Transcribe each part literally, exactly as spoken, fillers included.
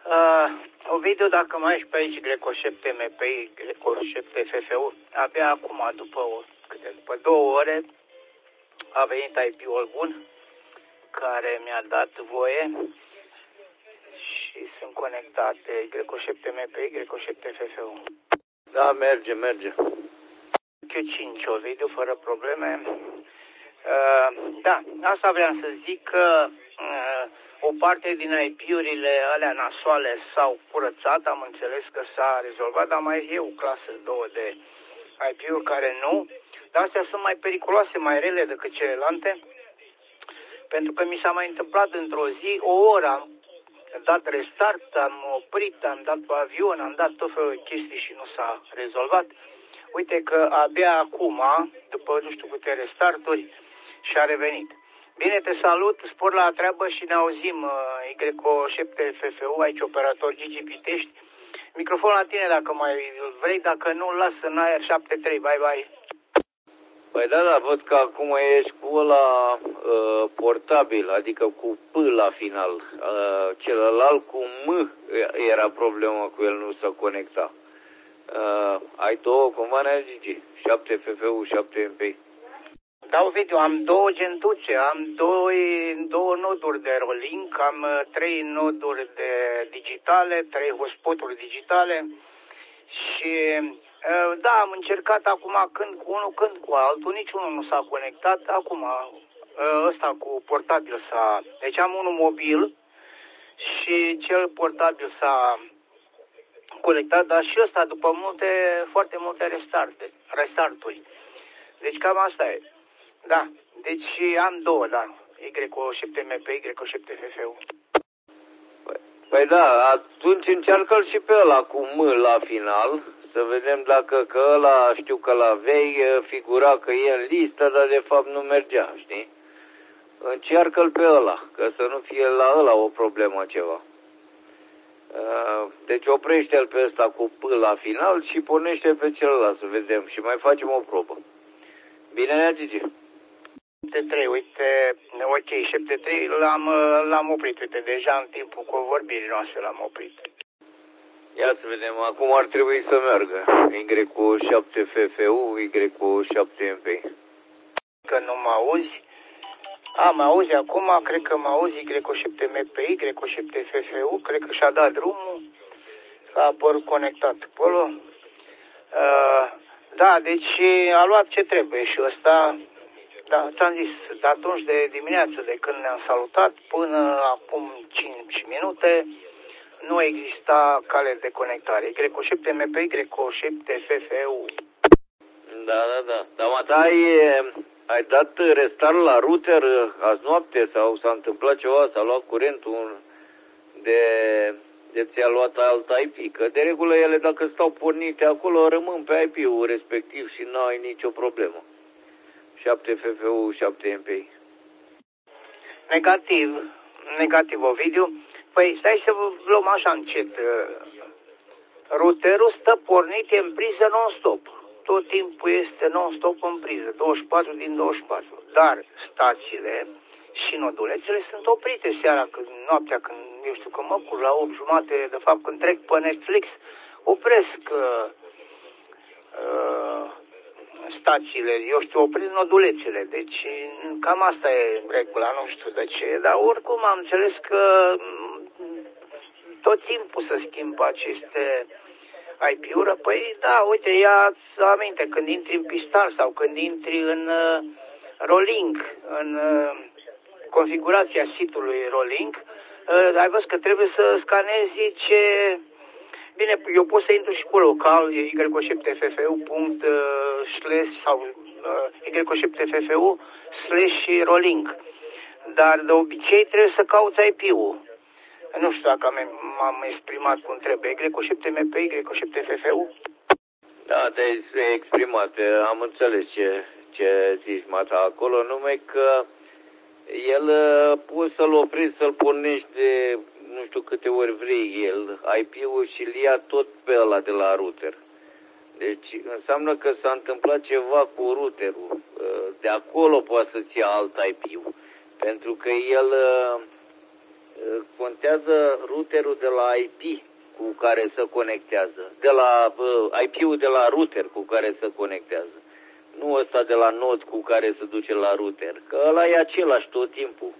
Uh, Ovidiu, dacă mai ești pe aici, Greco șapte M P I, Greco șapte F F U, abia acum, după, o, câte, după două ore, a venit I P-ul bun, care mi-a dat voie și sunt conectate Greco șapte M P I, Greco șapte F F U. Da, merge, merge. Q cinci, Ovidiu, fără probleme. Uh, da, asta vreau să zic că uh, o parte din I P-urile alea nasoale s-au curățat, am înțeles că s-a rezolvat, dar mai e o clasă, două de I P-uri care nu, dar astea sunt mai periculoase, mai rele decât celelalte, pentru că mi s-a mai întâmplat într-o zi, o oră am dat restart, am oprit, am dat pe avion, am dat tot felul de chestii și nu s-a rezolvat. Uite că abia acum, după nu știu câte restarturi, și-a revenit. Bine, te salut, spor la treabă și ne auzim, uh, Greco șapte F F U, aici operator Gigi Pitești. Microfon la tine dacă mai vrei, dacă nu, las în aer șapte trei, bye bye. Păi da, da, văd că acum ești cu ăla uh, portabil, adică cu P la final. Uh, celălalt cu M era problema cu el, nu s-a conecta. Uh, ai două, cumva ne Gigi? șapte F F U, șapte M P I. Da, Ovidiu, am două gentuțe, am doi, două noduri de rolling, am trei noduri de digitale, trei hotspot-uri digitale și da, am încercat acum când cu unul, când cu altul, niciunul nu s-a conectat, acum ăsta cu portabil s-a, deci am unul mobil și cel portabil s-a conectat, dar și ăsta după multe, foarte multe restarte, restarturi, deci cam asta e. Da, deci am două, da. Greco șapte M P I, Greco șapte F F U. Păi, păi da, atunci încearcă-l și pe ăla cu M la final, să vedem dacă că ăla, știu că la vei figura că e în listă, dar de fapt nu mergea, știi? Încearcă-l pe ăla, că să nu fie la ăla o problemă ceva. Deci oprește-l pe ăsta cu P la final și pornește pe celălalt, să vedem. Și mai facem o probă. Bine, Nea Gigi? șapte trei, uite, ok, șapte trei l-am, l-am oprit, uite, deja în timpul convorbirii noastre l-am oprit. Ia să vedem, acum ar trebui să meargă. Y cu șapte F F U, Y cu șapte M P I. Că nu mă auzi? A, mă auzi acum, cred că mă auzi Y cu șapte M P I, Y cu șapte F F U, cred că și-a dat drumul, a apărut conectat acolo. Uh, da, deci a luat ce trebuie și ăsta. Da, ți-am zis, de atunci de dimineață, de când ne-am salutat, până acum cinci minute, nu exista cale de conectare. Greco șapte M P I, Greco șapte F F U. Da, da, da. Dar mă, da, ai, ai dat restart la router azi noapte sau s-a întâmplat ceva, s-a luat curentul de, de ți-a luat alt I P? Că de regulă ele, dacă stau pornite acolo, rămân pe I P-ul respectiv și nu ai nicio problemă. șapte F F U, șapte M P I. Negativ, negativ, Ovidiu. Păi stai să vă luăm așa încet. Routerul stă pornit în priză non-stop. Tot timpul este non-stop în priză, douăzeci și patru din douăzeci și patru. Dar stațiile și nodulețele sunt oprite seara, când, noaptea, când, eu știu, că mă cur la opt jumate, de fapt când trec pe Netflix, opresc uh, uh, stațiile, eu știu, opresc nodulețele, deci cam asta e regula, nu știu de ce, dar oricum am înțeles că tot timpul se schimbă aceste I P-uri. Păi da, uite, ia-ți aminte, când intri în Pistar sau când intri în uh, Rolling, în uh, configurația sitului Rolling, uh, ai văzut că trebuie să scanezi ce... Bine, eu pot să intru și pe local, Y șapte F F U punct slash sau uh, Y șapte F F U slash rolling. Dar de obicei trebuie să cauți I P-ul. Nu știu dacă m-am exprimat cum trebuie. Y șapte M P I, Y șapte F F U. Da, te-ai exprimat. Am înțeles ce, ce zici, Mata, acolo, numai că el poți să-l oprești, să-l pornești de nu știu câte ori vrei el, I P-ul și îl ia tot pe ăla de la router. Deci înseamnă că s-a întâmplat ceva cu routerul. De acolo poate să-ți ia alt I P-ul. Pentru că el contează routerul de la I P cu care se conectează, de la I P-ul de la router cu care se conectează. Nu ăsta de la nod cu care se duce la router, că ăla e același tot timpul.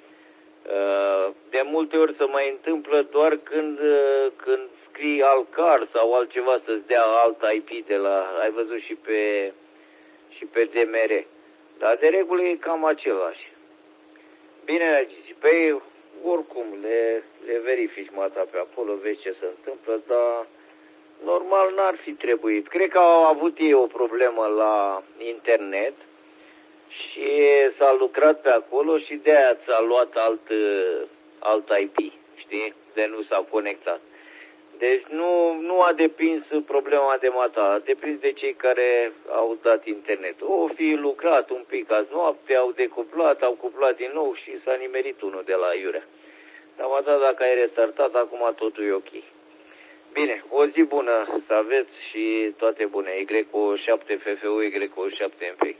De multe ori se mai întâmplă doar când, când scrii Alcar sau altceva să-ți dea alt I P de la, ai văzut și pe, și pe D M R. Dar de regulă e cam același. Bine, pe oricum le, le verifici mata pe acolo, vezi ce se întâmplă, dar normal n-ar fi trebuit. Cred că au avut ei o problemă la internet și s-a lucrat pe acolo și de-aia ți-a luat alt, alt I P, știi? De nu s-a conectat. Deci nu, nu a depins problema de mata, a depins de cei care au dat internet. O fi lucrat un pic azi noapte, au decuplat, au cuplat din nou și s-a nimerit unul de la iurea. Dar mata, dacă ai restartat, acum totul e ok. Bine, o zi bună să aveți și toate bune. Y șapte F F U, Y șapte M P.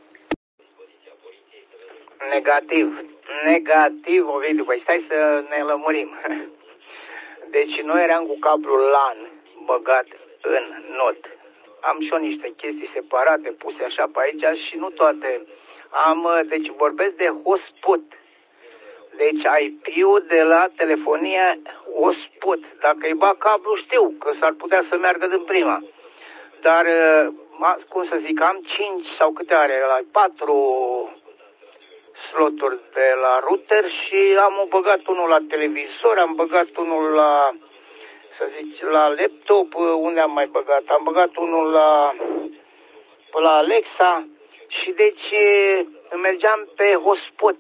Negativ. Negativ, Ovidiu. Păi stai să ne lămurim. Deci noi eram cu cablul LAN băgat în nod. Am și eu niște chestii separate puse așa pe aici și nu toate. Am, deci vorbesc de hotspot. Deci I P-ul de la telefonie hotspot. Dacă îi bag cablu știu că s-ar putea să meargă din prima. Dar, cum să zic, am cinci sau câte are, la patru sloturi de la router și am băgat unul la televizor, am băgat unul la, să zic, la laptop, unde am mai băgat? Am băgat unul la, la Alexa și deci mergeam pe hotspot,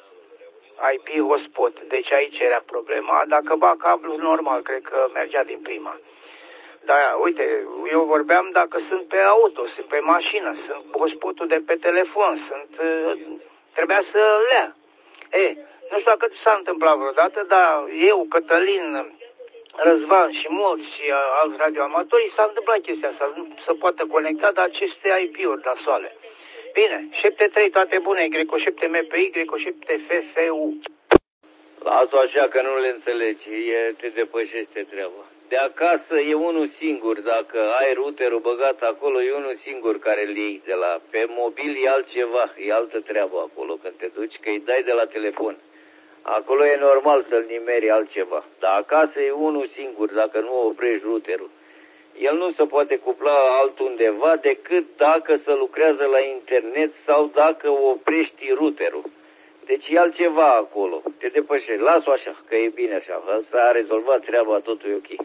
I P hotspot, deci aici era problema. Dacă bag cablu normal, cred că mergea din prima. Dar uite, eu vorbeam dacă sunt pe auto, sunt pe mașină, sunt hotspotul de pe telefon, sunt... Trebuia să le ia. E, nu știu dacă s-a întâmplat vreodată, dar eu, Cătălin, Răzvan și mulți și alți radioamatori s-a întâmplat chestia asta, nu se poate conecta de aceste I P-uri nasoale. Bine, șapte trei toate bune, Y șapte M P, Y șapte F F U. Las-o așa că nu le înțelegi, e, te depășește treaba. De acasă e unul singur, dacă ai routerul băgat acolo, e unul singur care îl iei de la... Pe mobil e altceva, e altă treabă acolo când te duci, că îi dai de la telefon. Acolo e normal să-l nimeri altceva, dar acasă e unul singur, dacă nu oprești routerul. El nu se poate cupla altundeva decât dacă se lucrează la internet sau dacă oprești routerul. Deci e altceva acolo, te depășești, las-o așa, că e bine așa, asta a rezolvat treaba, totul e ok.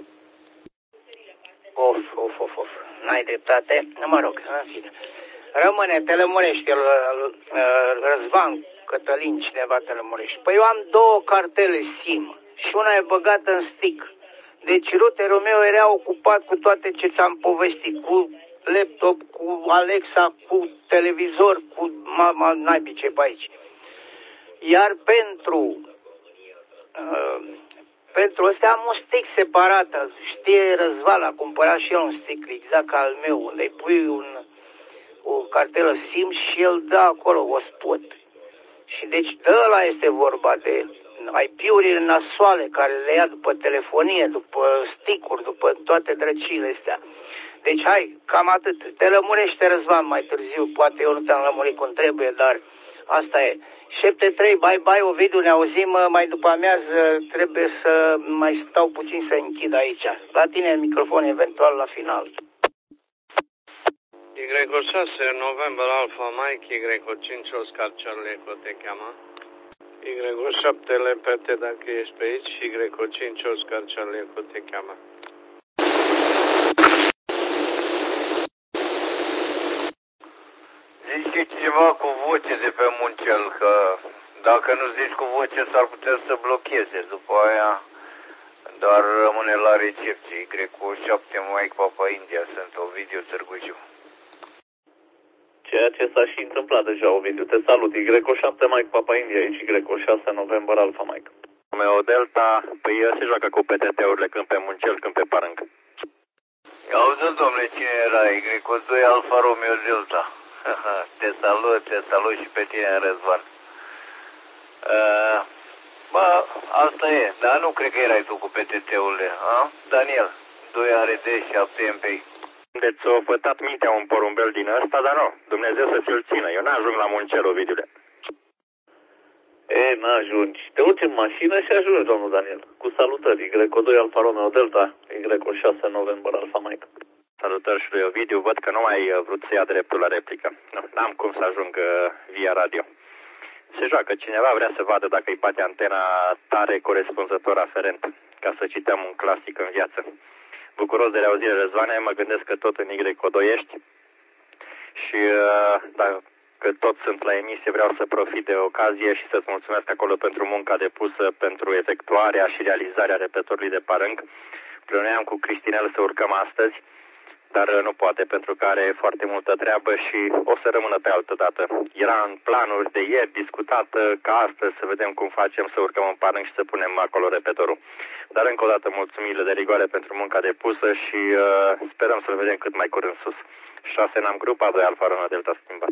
Of, of, of, of, n-ai dreptate, mă rog, în fine. Rămâne, te lămurești, el, Răzvan, Cătălin, cineva te lămurești. Păi eu am două cartele SIM și una e băgată în stick. Deci routerul meu era ocupat cu toate ce ți-am povestit, cu laptop, cu Alexa, cu televizor, cu mama naibii ce pe aici. Iar pentru uh, pentru ăsta am un stick separat. Știe Răzvan, a cumpărat și el un stick exact ca al meu, unde îi pui un, o cartelă SIM și el dă acolo o spot. Și deci de ăla este vorba, de I P-urile nasoale care le ia după telefonie, după stick-uri, după toate drăcile astea. Deci hai, cam atât. Te lămurește Răzvan mai târziu, poate eu nu te-am lămurit cum trebuie, dar asta e. șapte trei, bye bye, Ovidiu, ne auzim mai după amiază, trebuie să mai stau puțin să închid aici. La tine în microfon, eventual la final. Y șase, November Alpha Mike, Y cinci, Oscar Charlie Echo te cheamă. Y șapte, repete dacă ești pe aici, Y cinci, Oscar Charlie Echo te cheamă. Zici ceva cu voce de pe Muncel, că dacă nu zici cu voce s-ar putea să blocheze, după aia dar rămâne la recepție. Y șapte, Mike Papa India, sunt Ovidiu Târgu Jiu. Ceea ce s-a și întâmplat deja, Ovidiu. Te salut. Y șapte Mike Papa India, aici Y șase November Alpha Mike. Romeo Delta, păi se joacă cu P T T-urile când pe Muncel, când pe Parâng. Auzi, domnule, cine era? Y doi Alfa Romeo Delta. Te salut, te salut și pe tine, Răzvan. Uh, bă, asta e, dar nu cred că erai tu cu P T T-urile, a? Daniel, doi R D, șapte M P I. Deci ți-o fătat mintea un porumbel din ăsta, dar nu, Dumnezeu să ți-l țină. Eu n-ajung la Muncel, Ovidiule. E, n-ajungi. Te urci în mașină și ajungi, domnul Daniel. Cu salutări, Y doi Alfa Romeo Delta, Y șase November Alfa Mike. Salutări și lui Ovidiu, văd că nu mai ai vrut să ia dreptul la replică. Nu, n-am cum să ajung uh, via radio. Se joacă, cineva vrea să vadă dacă îi bate antena tare corespunzător aferent, ca să cităm un clasic în viață. Bucuros de reauzire, Răzvane, mă gândesc că tot în Y doi ești și uh, dacă tot sunt la emisie, vreau să profit de ocazie și să-ți mulțumesc acolo pentru munca depusă, pentru efectuarea și realizarea repetorului de Parâng. Plănuiam cu Cristinel să urcăm astăzi, dar nu poate pentru că are foarte multă treabă și o să rămână pe altă dată. Era în planuri de ieri discutată ca astăzi să vedem cum facem să urcăm în Parâng și să punem acolo repetorul. Dar încă o dată mulțumirile de rigoare pentru munca depusă și uh, sperăm să-l vedem cât mai curând sus. șase N A M grupa, doi Alfa Romeo Delta schimbat.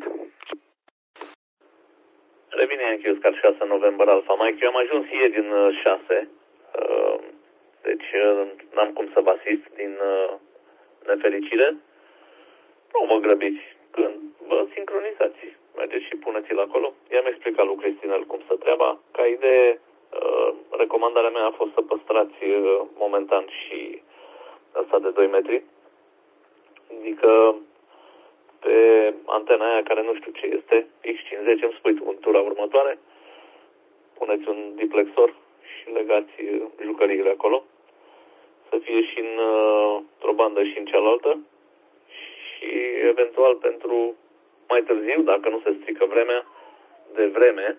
Revine Yankee Oscar șase November Alfa Mike. Eu am ajuns ieri din șase, uh, deci uh, n-am cum să vă asist din uh, nefericire. Nu mă grăbiți când vă sincronizați. Mergeți și puneți-l acolo. I-am explicat lui Cristinel cum să treaba. Ca idee, uh, recomandarea mea a fost să păstrați uh, momentan și asta de doi metri. Adică pe antena aia care nu știu ce este, X cincizeci, îmi spui tu în tura următoare, puneți un diplexor și legați jucăriile acolo, să fie și în, într-o bandă și în cealaltă și eventual pentru mai târziu, dacă nu se strică vremea, de vreme,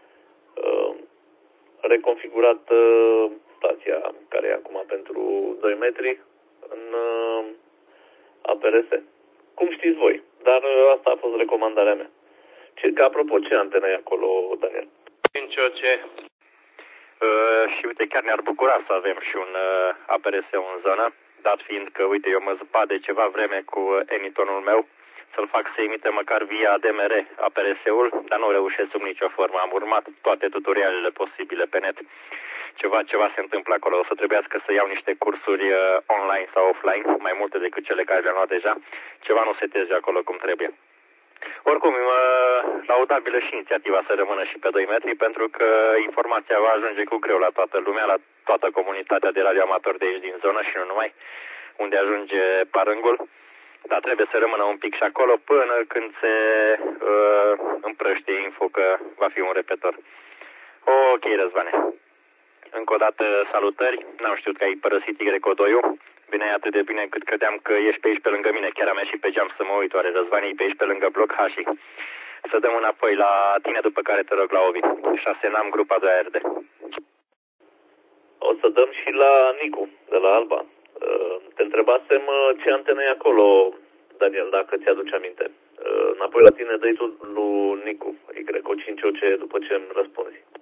reconfigurat stația care e acum pentru doi metri în A P R S. Cum știți voi, dar asta a fost recomandarea mea. Ce, că apropo, ce antenă e acolo, Daniel? cinci O C. Uh, și uite, chiar ne-ar bucura să avem și un uh, A P R S în zonă, dat fiind că, uite, eu mă zăpat de ceva vreme cu Emitonul meu, să-l fac să imite măcar via D M R A P R S-ul, dar nu reușesc sub nicio formă. Am urmat toate tutorialele posibile pe net. Ceva, ceva se întâmplă acolo. O să trebuiască să iau niște cursuri uh, online sau offline, mai multe decât cele care le-am luat deja. Ceva nu se teze acolo cum trebuie. Oricum, uh, laudabilă și inițiativa să rămână și pe doi metri, pentru că informația va ajunge cu greu la toată lumea, la toată comunitatea de radioamatori de aici din zonă și nu numai, unde ajunge Parângul. Dar trebuie să rămână un pic și acolo până când se uh, împrăștie info că va fi un repetor. Ok, Răzvane. Încă o dată salutări, n-am știut că ai părăsit Y doi-ul, vine atât de bine cât credeam că ești pe aici pe lângă mine, chiar am ieșit pe geam să mă uit, oare Răzvanii pe aici pe lângă bloc H. Să dăm înapoi la tine, după care te rog la Ovi. șase N A M grupa doi R D. O să dăm și la Nicu, de la Alba. Te întrebasem ce antenă e acolo, Daniel, dacă ți-aduce aminte. Înapoi la tine dai tu lui Nicu, Y cinci O C, după ce îmi răspunzi.